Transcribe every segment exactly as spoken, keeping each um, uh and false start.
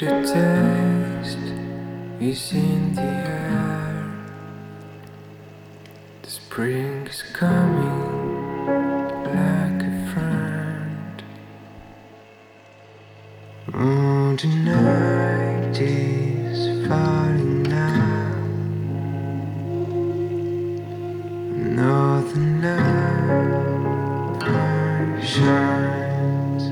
bitter taste is in the air. The spring is coming like a friend. Oh, the night is falling now. Northern light shines.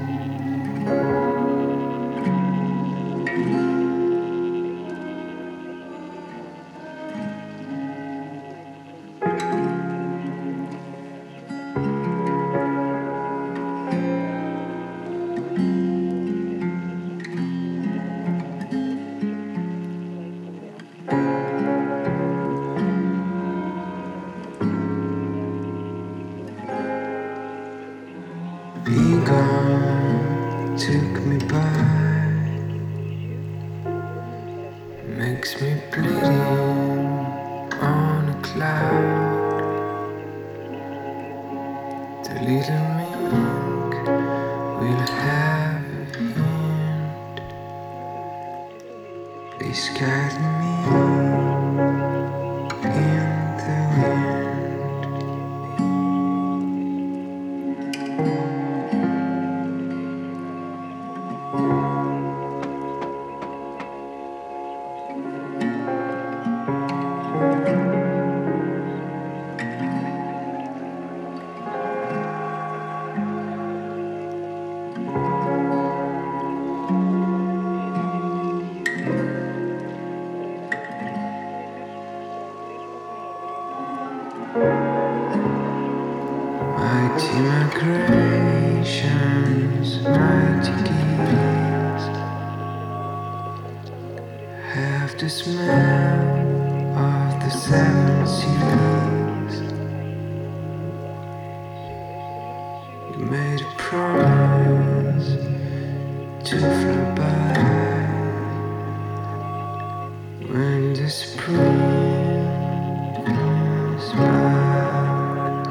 Be gone took me by, makes me bleeding on a cloud. The little mink will have a hint. Please guide me in the wind. Mighty migrations, mighty geese have the smell of the seven seas. You made a promise to fly by when the spring is back.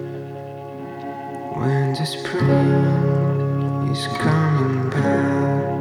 When the spring is coming back.